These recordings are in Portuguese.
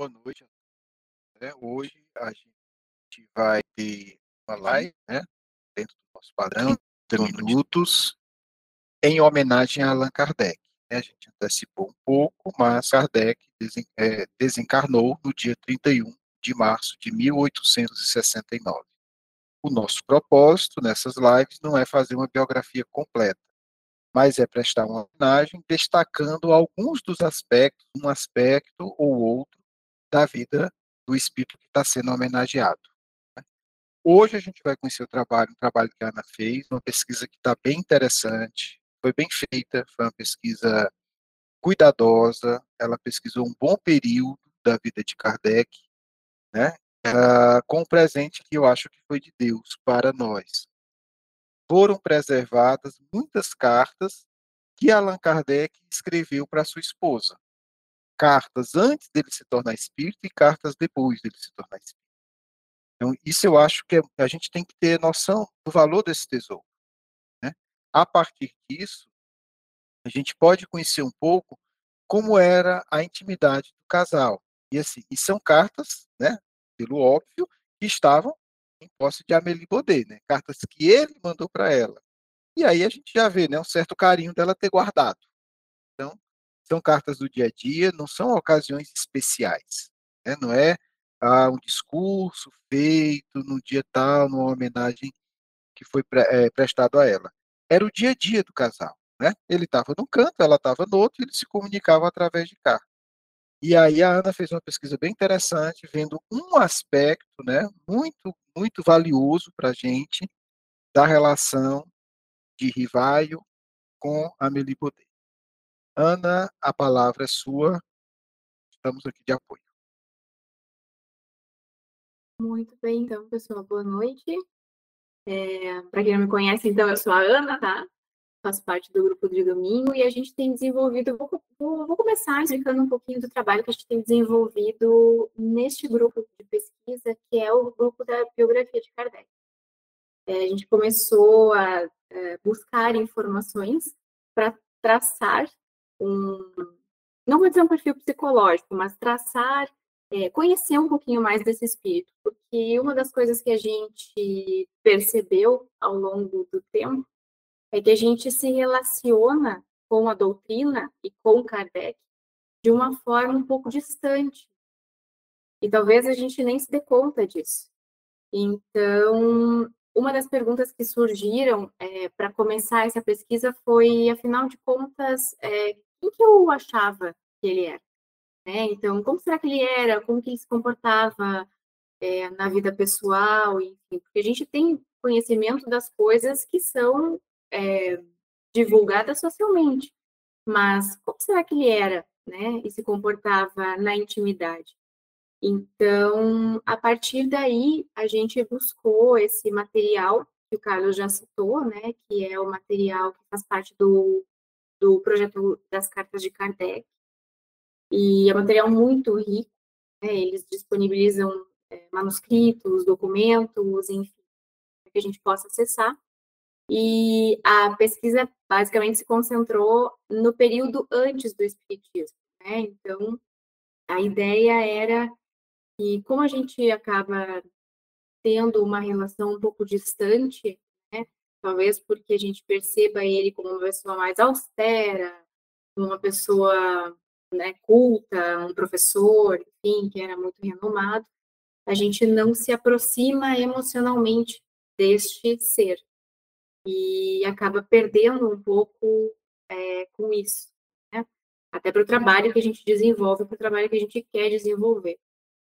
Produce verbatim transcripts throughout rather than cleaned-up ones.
Boa noite, né. Hoje a gente vai ter uma live, né, dentro do nosso padrão, trinta minutos, em homenagem a Allan Kardec, né. A gente antecipou um pouco, mas Kardec desen eh, desencarnou no dia trinta e um de março de mil oitocentos e sessenta e nove. O nosso propósito nessas lives não é fazer uma biografia completa, mas é prestar uma homenagem destacando alguns dos aspectos, um aspecto ou outro da vida do espírito que está sendo homenageado. Hoje a gente vai conhecer o trabalho, um trabalho que a Ana fez, uma pesquisa que está bem interessante, foi bem feita, foi uma pesquisa cuidadosa, ela pesquisou um bom período da vida de Kardec, né, ah, com um presente que eu acho que foi de Deus para nós. Foram preservadas muitas cartas que Allan Kardec escreveu para sua esposa. Cartas antes dele se tornar espírita e cartas depois dele se tornar espírita. Então, isso eu acho que é, a gente tem que ter noção do valor desse tesouro, né. A partir disso, a gente pode conhecer um pouco como era a intimidade do casal. E assim, e são cartas, né, pelo óbvio, que estavam em posse de Amélie Baudet, né, cartas que ele mandou para ela. E aí a gente já vê, né, um certo carinho dela ter guardado. Então, são cartas do dia a dia, não são ocasiões especiais, né, não é, ah, um discurso feito no dia tal, numa homenagem que foi pre eh, prestado a ela. Era o dia a dia do casal, né. Ele estava num canto, ela estava no outro, e eles se comunicavam através de carta. E aí a Ana fez uma pesquisa bem interessante, vendo um aspecto, né, muito, muito valioso pra gente, da relação de Rivaio com Amélie Baudet. Ana, a palavra é sua, estamos aqui de apoio. Muito bem, então, pessoal, boa noite. Eh, pra quem não me conhece, então, eu sou a Ana, tá, faço parte do grupo de domingo e a gente tem desenvolvido vou co vou vou começar explicando um pouquinho do trabalho que a gente tem desenvolvido neste grupo de pesquisa, que é o grupo da biografia de Kardec. Eh, a gente começou a, eh, buscar informações pra traçar um não vou dizer um perfil psicológico, mas traçar, eh, conhecer um pouquinho mais desse espírito, porque uma das coisas que a gente percebeu ao longo do tempo, é que a gente se relaciona com a doutrina e com Kardec de uma forma um pouco distante. E talvez a gente nem se dê conta disso. Então, uma das perguntas que surgiram, eh, pra começar essa pesquisa foi, afinal de contas, eh, quem que eu achava que ele era, né. Então, como será que ele era? Como que ele se comportava, eh, na vida pessoal, enfim, porque a gente tem conhecimento das coisas que são, eh, divulgadas socialmente, mas como será que ele era, né, e se comportava na intimidade? Então, a partir daí, a gente buscou esse material, que o Carlos já citou, né, que é o material que faz parte do do projeto das cartas de Kardec. E é um material muito rico, né, eles disponibilizam, eh, manuscritos, documentos, enfim, para que a gente possa acessar. E a pesquisa basicamente se concentrou no período antes do espiritismo, né, então, a ideia era que, como a gente acaba tendo uma relação um pouco distante, né, talvez porque a gente perceba ele como uma pessoa mais austera, uma pessoa, né, culta, um professor, enfim, que era muito renomado, a gente não se aproxima emocionalmente deste ser. E acaba perdendo um pouco, eh, com isso, né, até para o trabalho que a gente desenvolve, para o trabalho que a gente quer desenvolver.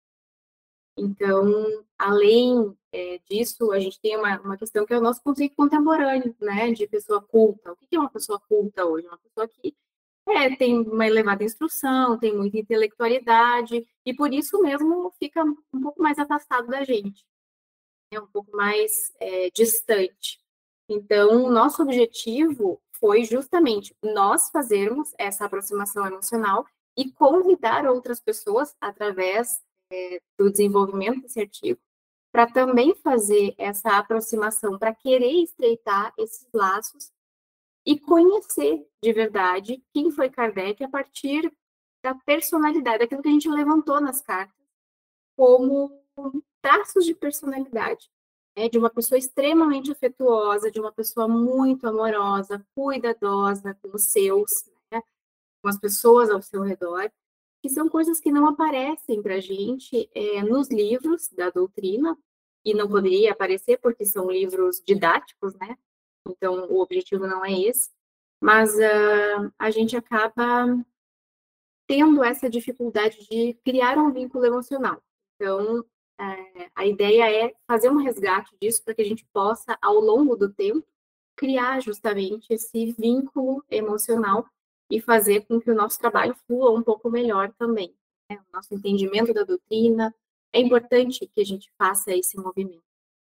Então, além, eh, disso, a gente tem uma uma questão que é o nosso conceito contemporâneo, né, de pessoa culta. O que que é uma pessoa culta hoje? Uma pessoa que, é, tem uma elevada instrução, tem muita intelectualidade, e por isso mesmo fica um pouco mais afastado da gente, é um pouco mais, eh, distante. Então, o nosso objetivo foi justamente nós fazermos essa aproximação emocional e convidar outras pessoas, através, eh, do desenvolvimento desse artigo, pra também fazer essa aproximação, pra querer estreitar esses laços e conhecer de verdade quem foi Kardec a partir da personalidade, daquilo que a gente levantou nas cartas como traços de personalidade, né, de uma pessoa extremamente afetuosa, de uma pessoa muito amorosa, cuidadosa com os seus, né, com as pessoas ao seu redor, que são coisas que não aparecem para a gente é, nos livros da doutrina, e não poderia aparecer porque são livros didáticos, né? Então, o objetivo não é esse, mas uh, a gente acaba tendo essa dificuldade de criar um vínculo emocional. Então, é, a ideia é fazer um resgate disso para que a gente possa, ao longo do tempo, criar justamente esse vínculo emocional e fazer com que o nosso trabalho flua um pouco melhor também, né? O nosso entendimento da doutrina. É importante que a gente faça esse movimento.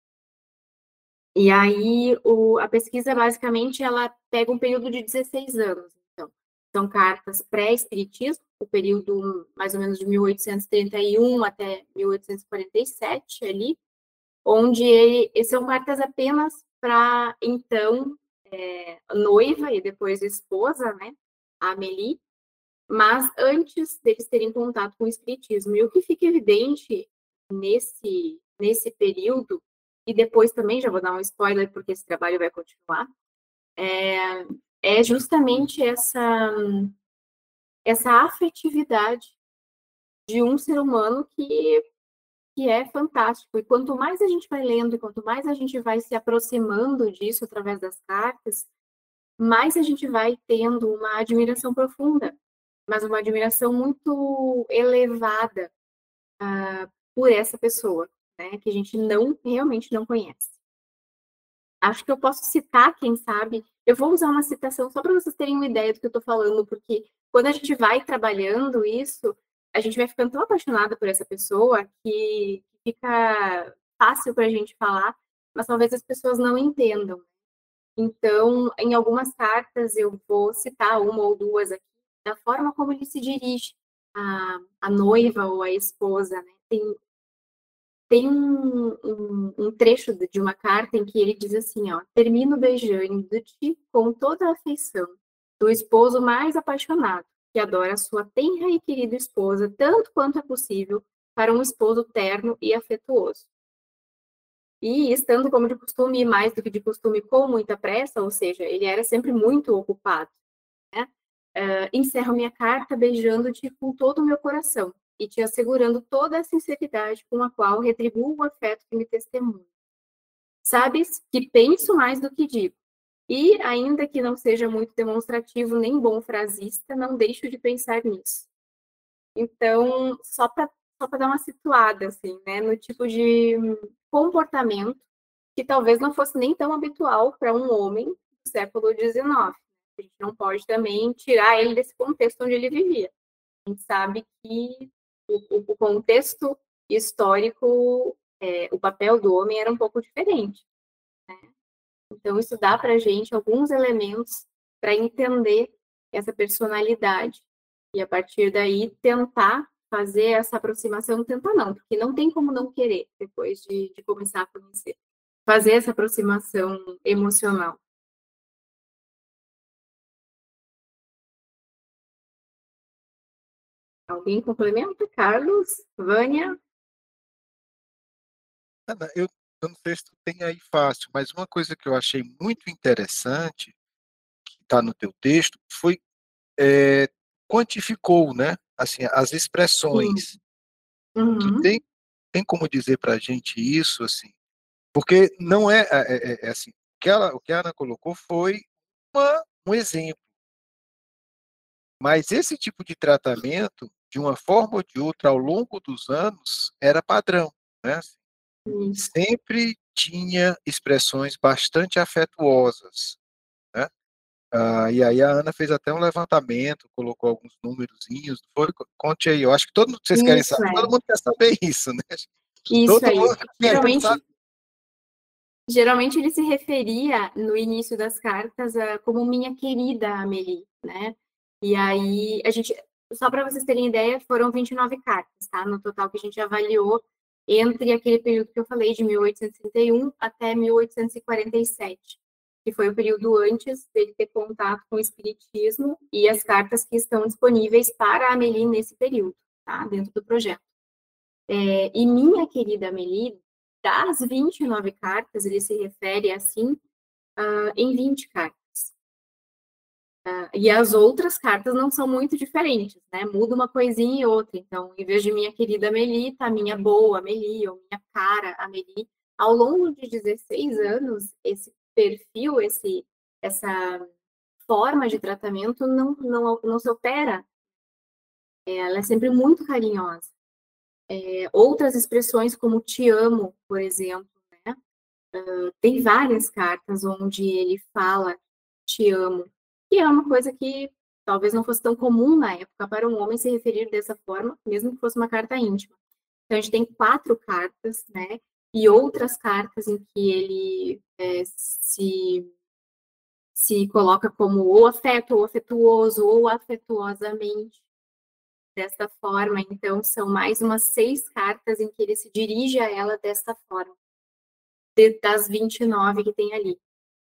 E aí, o, a pesquisa, basicamente, ela pega um período de dezesseis anos. Então, são cartas pré-espiritismo, o período mais ou menos de mil oitocentos e trinta e um até mil oitocentos e quarenta e sete, ali, onde ele, são cartas apenas para, então, é, noiva e depois esposa, né, a Amélie, mas antes deles terem contato com o espiritismo. E o que fica evidente nesse, nesse período, e depois também, já vou dar um spoiler, porque esse trabalho vai continuar, é, é justamente essa, essa afetividade de um ser humano que, que é fantástico. E quanto mais a gente vai lendo, e quanto mais a gente vai se aproximando disso através das cartas, mais a gente vai tendo uma admiração profunda, mas uma admiração muito elevada uh, por essa pessoa, né, que a gente não, realmente não conhece. Acho que eu posso citar, quem sabe, eu vou usar uma citação só para vocês terem uma ideia do que eu estou falando, porque quando a gente vai trabalhando isso, a gente vai ficando tão apaixonada por essa pessoa que fica fácil para a gente falar, mas talvez as pessoas não entendam. Então, em algumas cartas, eu vou citar uma ou duas aqui, da forma como ele se dirige à, à noiva ou à esposa, né? Tem, tem um, um, um trecho de uma carta em que ele diz assim, ó, termino beijando-te com toda a afeição do esposo mais apaixonado, que adora a sua tenra e querida esposa, tanto quanto é possível para um esposo terno e afetuoso. E estando como de costume, mais do que de costume, com muita pressa, ou seja, ele era sempre muito ocupado, né? Uh, encerro minha carta beijando-te com todo o meu coração e te assegurando toda a sinceridade com a qual retribuo o afeto que me testemunha. Sabes que penso mais do que digo, e ainda que não seja muito demonstrativo nem bom frasista, não deixo de pensar nisso. Então, só para só para dar uma situada, assim, né, no tipo de comportamento que talvez não fosse nem tão habitual para um homem do século dezenove. A gente não pode também tirar ele desse contexto onde ele vivia. A gente sabe que o, o contexto histórico, é, o papel do homem era um pouco diferente, né? Então, isso dá para a gente alguns elementos para entender essa personalidade e, a partir daí, tentar fazer essa aproximação, tentar não, porque não tem como não querer, depois de, de começar a conhecer, fazer essa aproximação emocional. Alguém complementa? Carlos? Vânia? Ana, eu, eu não sei se tu tem aí fácil, mas uma coisa que eu achei muito interessante, que está no teu texto, foi é, quantificou, né? Assim, as expressões. Tu Uhum. tem, tem como dizer para a gente isso, assim? Porque não é, é, é, é assim, o que, ela, o que a Ana colocou foi uma, um exemplo. Mas esse tipo de tratamento, de uma forma ou de outra, ao longo dos anos, era padrão, né? Isso. Sempre tinha expressões bastante afetuosas, né? Ah, e aí a Ana fez até um levantamento, colocou alguns númerozinhos, foi, conte aí, eu acho que todo mundo, vocês querem Isso, saber, é. todo mundo quer saber isso, né? Isso Todo aí. mundo quer Geralmente, saber. geralmente ele se referia, no início das cartas, a, como minha querida Amélie, né? E aí, a gente, só para vocês terem ideia, foram vinte e nove cartas, tá? No total que a gente avaliou entre aquele período que eu falei, de mil oitocentos e trinta e um até mil oitocentos e quarenta e sete. que foi o período antes dele ter contato com o espiritismo e as cartas que estão disponíveis para a Amélie nesse período, tá? Dentro do projeto. É, e minha querida Amélie, das vinte e nove cartas, ele se refere assim uh, em vinte cartas. Uh, e as outras cartas não são muito diferentes, né? Muda uma coisinha e outra. Então, em vez de minha querida Amélie, tá minha boa Amélie, ou minha cara Amélie. Ao longo de dezesseis anos, esse perfil, esse, essa forma de tratamento não, não, não se altera. É, ela é sempre muito carinhosa. É, outras expressões como te amo, por exemplo, né? Uh, tem várias cartas onde ele fala te amo, que é uma coisa que talvez não fosse tão comum na época para um homem se referir dessa forma, mesmo que fosse uma carta íntima. Então, a gente tem quatro cartas, né? E outras cartas em que ele é, se, se coloca como ou afeto, ou afetuoso, ou afetuosamente. Desta forma, então, são mais umas seis cartas em que ele se dirige a ela desta forma, de, das vinte e nove que tem ali.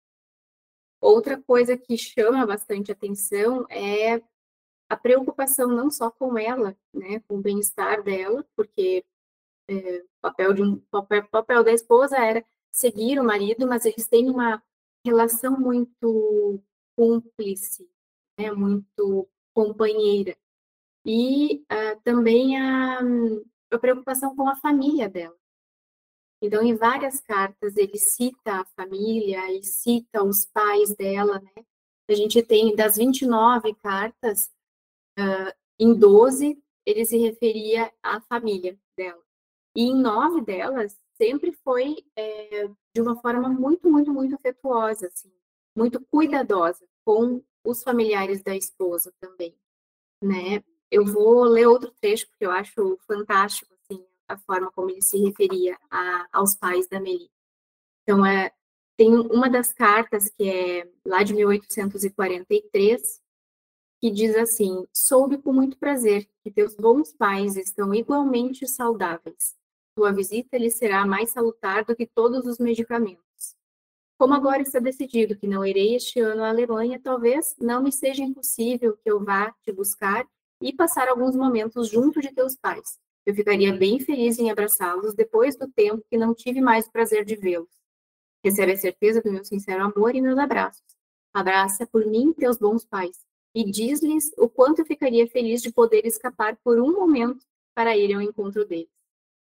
Outra coisa que chama bastante atenção é a preocupação não só com ela, né, com o bem-estar dela, porque é, o papel, de um, papel, papel da esposa era seguir o marido, mas eles têm uma relação muito cúmplice, né, muito companheira. E uh, também a, a preocupação com a família dela. Então, em várias cartas, ele cita a família e cita os pais dela, né? A gente tem, das vinte e nove cartas, uh, em doze, ele se referia à família dela. E em nove delas, sempre foi é, de uma forma muito, muito, muito afetuosa, assim, muito cuidadosa com os familiares da esposa também, né? Eu vou ler outro trecho, porque eu acho fantástico, assim, a forma como ele se referia a, aos pais da Amélie. Então, é, tem uma das cartas, que é lá de mil oitocentos e quarenta e três, que diz assim: soube com muito prazer que teus bons pais estão igualmente saudáveis. Tua visita lhes será mais salutar do que todos os medicamentos. Como agora está decidido que não irei este ano à Alemanha, talvez não me seja impossível que eu vá te buscar e passar alguns momentos junto de teus pais. Eu ficaria bem feliz em abraçá-los depois do tempo que não tive mais o prazer de vê-los. Recebe a certeza do meu sincero amor e meus abraços. Abraça por mim teus bons pais e diz-lhes o quanto eu ficaria feliz de poder escapar por um momento para ir ao encontro deles.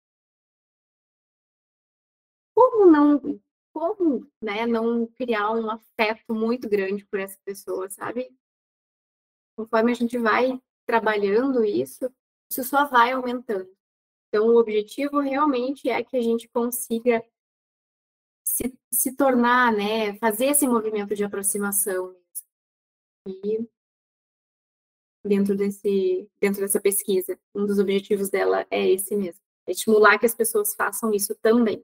Como não, como, né, não criar um afeto muito grande por essa pessoa, sabe? Conforme a gente vai trabalhando isso, isso só vai aumentando. Então, o objetivo realmente é que a gente consiga se, se tornar, né, fazer esse movimento de aproximação mesmo. E dentro desse, dentro dessa pesquisa, um dos objetivos dela é esse mesmo, é estimular que as pessoas façam isso também.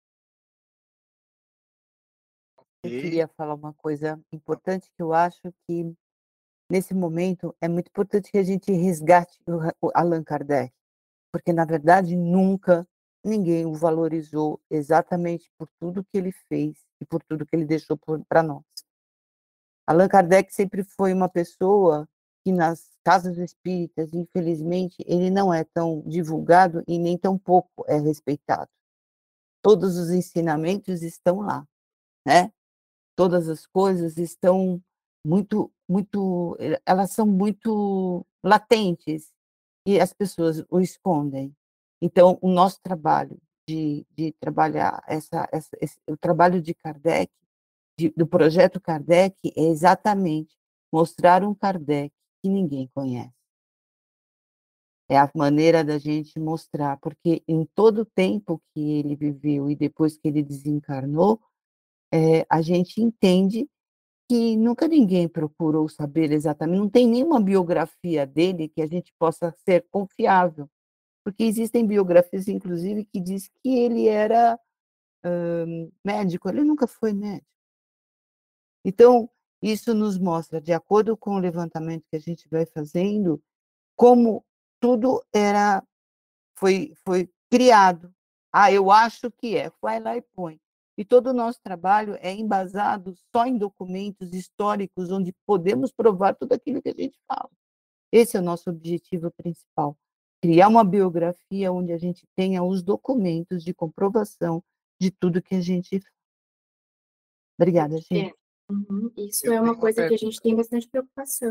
Eu queria falar uma coisa importante, que eu acho que, nesse momento, é muito importante que a gente resgate o Allan Kardec, porque, na verdade, nunca ninguém o valorizou exatamente por tudo que ele fez e por tudo que ele deixou para nós. Allan Kardec sempre foi uma pessoa que, nas casas espíritas, infelizmente, ele não é tão divulgado e nem tão pouco é respeitado. Todos os ensinamentos estão lá, né? Todas as coisas estão muito muito elas são muito latentes e as pessoas o escondem. Então, o nosso trabalho de de trabalhar essa essa esse o trabalho de Kardec, de do projeto Kardec, é exatamente mostrar um Kardec que ninguém conhece. É a maneira da gente mostrar, porque em todo o tempo que ele viveu e depois que ele desencarnou, eh, a gente entende que nunca ninguém procurou saber exatamente, não tem nenhuma biografia dele que a gente possa ser confiável, porque existem biografias, inclusive, que diz que ele era, hã, médico, ele nunca foi médico. Então, isso nos mostra, de acordo com o levantamento que a gente vai fazendo, como tudo era foi foi criado. "Ah, eu acho que é", vai lá e põe. E todo o nosso trabalho é embasado só em documentos históricos, onde podemos provar tudo aquilo que a gente fala. Esse é o nosso objetivo principal. Criar uma biografia onde a gente tenha os documentos de comprovação de tudo que a gente fala. Obrigada, gente. É. Uhum. Isso Eu é uma tenho uma coisa que a pergunta. gente tem bastante preocupação.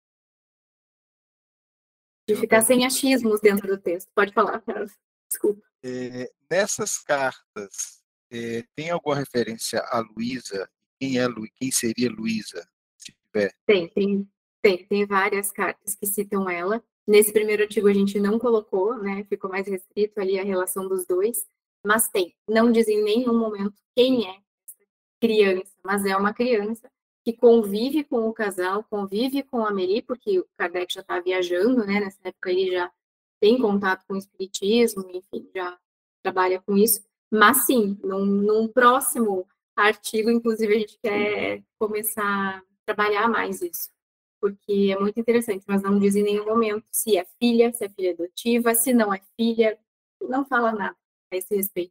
De Tenho uma ficar sem pergunta. achismos dentro do texto. Pode falar, Carlos. Desculpa. É, nessas cartas, é, tem alguma referência a Luísa? Quem é Lu, quem seria Luísa, se tiver? Tem, tem, tem, tem várias cartas que citam ela. Nesse primeiro artigo a gente não colocou, né? Ficou mais restrito ali a relação dos dois, mas tem. Não diz em nenhum momento quem é essa criança, mas é uma criança que convive com o casal, convive com a Meri, porque o Kardec já está viajando, né? Nessa época ele já tem contato com o espiritismo, enfim, já trabalha com isso. Mas sim, num, num próximo artigo, inclusive, a gente quer começar a trabalhar mais isso, porque é muito interessante, mas não diz em nenhum momento se é filha, se é filha adotiva, se não é filha, não fala nada a esse respeito.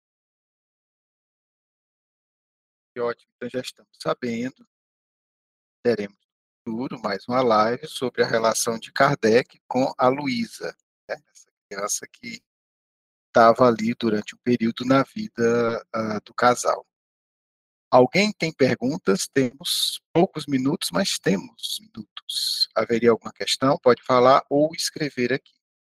Que ótimo, então já estamos sabendo. Teremos no futuro mais uma live sobre a relação de Kardec com a Luísa, né? Essa criança que estava ali durante um período na vida uh, do casal. Alguém tem perguntas? Temos poucos minutos, mas temos minutos. Haveria alguma questão? Pode falar ou escrever aqui.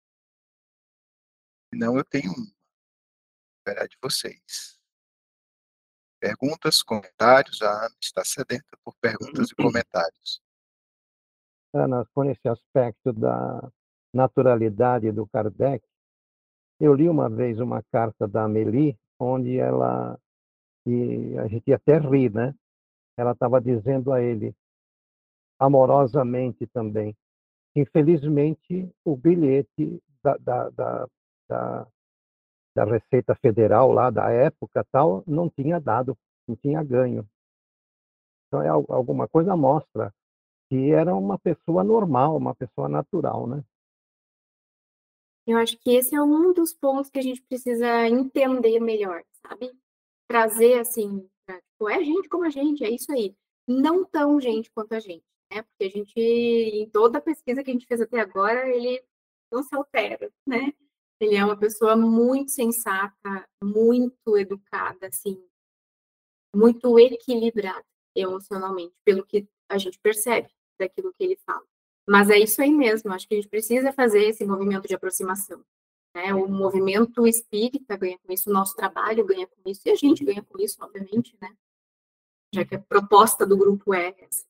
Senão eu tenho uma. Vou esperar de vocês. Perguntas, comentários. A Ana está sedenta por perguntas e comentários. Ana, com esse aspecto da naturalidade do Kardec, eu li uma vez uma carta da Amélie, onde ela, e a gente até ri, né? Ela estava dizendo a ele, amorosamente também, infelizmente o bilhete da, da, da, da, da Receita Federal, lá da época, tal, não tinha dado, não tinha ganho. Então, é, alguma coisa mostra que era uma pessoa normal, uma pessoa natural, né? Eu acho que esse é um dos pontos que a gente precisa entender melhor, sabe? Trazer, assim, pra, tipo, é gente como a gente, é isso aí. Não tão gente quanto a gente, né? Porque a gente, em toda a pesquisa que a gente fez até agora, ele não se altera, né? Ele é uma pessoa muito sensata, muito educada, assim, muito equilibrada emocionalmente, pelo que a gente percebe daquilo que ele fala. Mas é isso aí mesmo, acho que a gente precisa fazer esse movimento de aproximação. Né? O movimento espírita ganha com isso, o nosso trabalho ganha com isso, e a gente ganha com isso, obviamente, né? Já que a proposta do grupo é essa.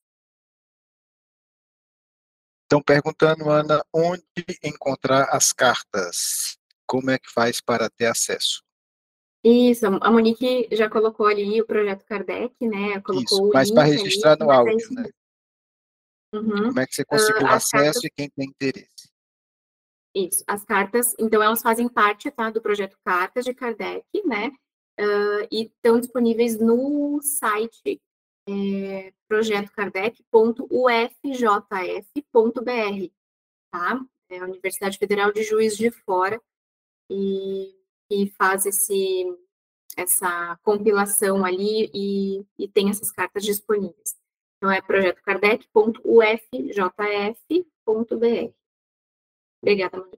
Estão perguntando, Ana, onde encontrar as cartas? Como é que faz para ter acesso? Isso, a Monique já colocou ali o projeto Kardec, né? Colocou Isso, o mas para link ali, registrar no mas é áudio, isso né? mesmo. Uhum. Como é que você Uh, conseguiu as acesso cartas, e quem tem interesse? isso, as cartas, então elas fazem parte, tá, do projeto Cartas de Kardec, né? Uh, e estão disponíveis no site é, projeto kardec ponto u f j f ponto b r, tá? É a Universidade Federal de Juiz de Fora e, e faz esse, essa compilação ali e, e tem essas cartas disponíveis. Então, é projeto kardec ponto u f j f ponto b r. Obrigada, Monique.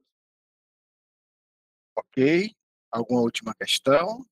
Ok. Alguma última questão?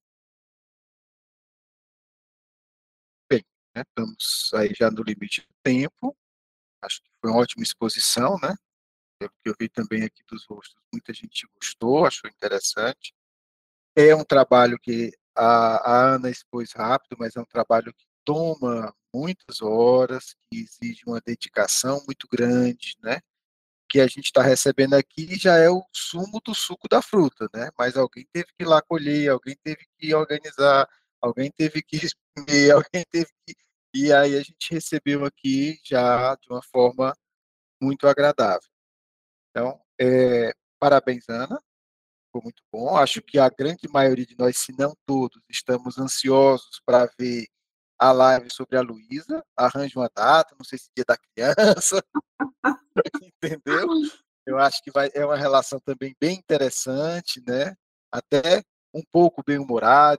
Bem, né, estamos aí já no limite do tempo. Acho que foi uma ótima exposição, né? Pelo que eu vi também aqui dos rostos, muita gente gostou, achou interessante. É um trabalho que a, a Ana expôs rápido, mas é um trabalho que toma muitas horas, que exige uma dedicação muito grande, né? O que a gente está recebendo aqui já é o sumo do suco da fruta, né? Mas alguém teve que ir lá colher, alguém teve que organizar, alguém teve que espremer, alguém teve que... E aí a gente recebeu aqui já de uma forma muito agradável. Então, é, parabéns, Ana. Ficou muito bom. Acho que a grande maioria de nós, se não todos, estamos ansiosos para ver a live sobre a Luísa. Arranje uma data, não sei se dia da criança, entendeu? Eu acho que vai, é uma relação também bem interessante, né? Até um pouco bem-humorada em alguns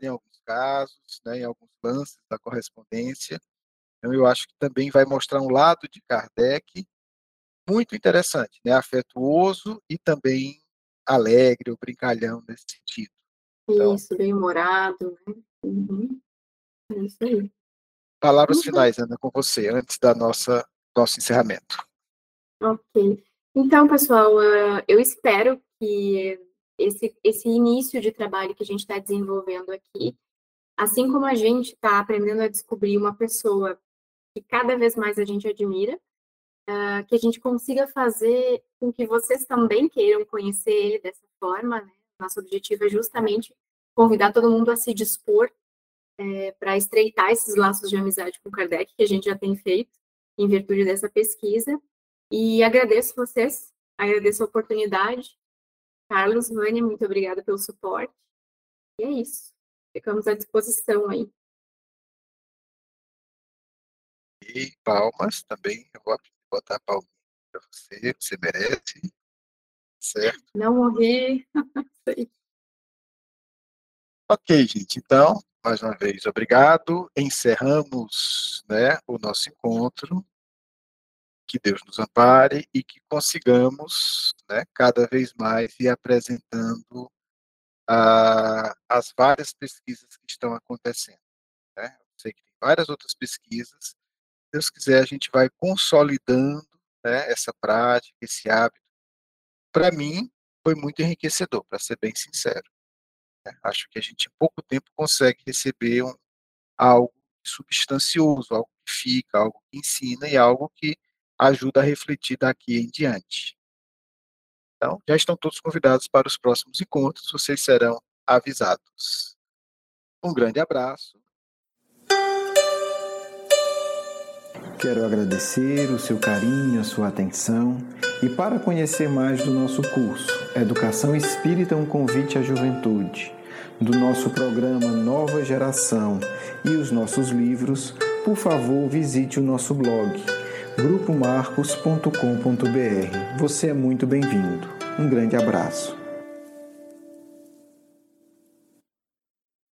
casos, né, em alguns lances da correspondência. Então, eu acho que também vai mostrar um lado de Kardec muito interessante, né, afetuoso e também alegre ou brincalhão nesse sentido. Então, Isso, bem-humorado, né? Uhum. É isso aí. palavras Uhum. finais, Ana, com você, antes da nossa nosso encerramento. Ok. Então, pessoal, eh, eu espero que esse, esse início de trabalho que a gente está desenvolvendo aqui, assim como a gente está aprendendo a descobrir uma pessoa que cada vez mais a gente admira, eh, que a gente consiga fazer com que vocês também queiram conhecer ele dessa forma, né? Nosso objetivo é justamente convidar todo mundo a se dispor para estreitar esses laços de amizade com Kardec, que a gente já tem feito, em virtude dessa pesquisa. E agradeço vocês, agradeço a oportunidade. Carlos, Vânia, muito obrigada pelo suporte. E é isso. Ficamos à disposição aí. E palmas também, eu vou botar palmas para você, você merece, certo? Não morri. Ok, gente, então, mais uma vez, obrigado. Encerramos, né, o nosso encontro. Que Deus nos ampare e que consigamos, né, cada vez mais ir apresentando ah, as várias pesquisas que estão acontecendo. Né? Eu sei que tem várias outras pesquisas. Se Deus quiser, a gente vai consolidando, né, essa prática, esse hábito. Para mim, foi muito enriquecedor, para ser bem sincero. Né? Acho que a gente, em pouco tempo, consegue receber um, algo substancioso, algo que fica, algo que ensina e algo que ajuda a refletir daqui em diante. Então, já estão todos convidados para os próximos encontros, vocês serão avisados. Um grande abraço. Quero agradecer o seu carinho, a sua atenção. E para conhecer mais do nosso curso Educação Espírita, um convite à juventude, do nosso programa Nova Geração e os nossos livros, por favor, visite o nosso blog grupo marcos ponto com ponto br. Você é muito bem-vindo. Um grande abraço.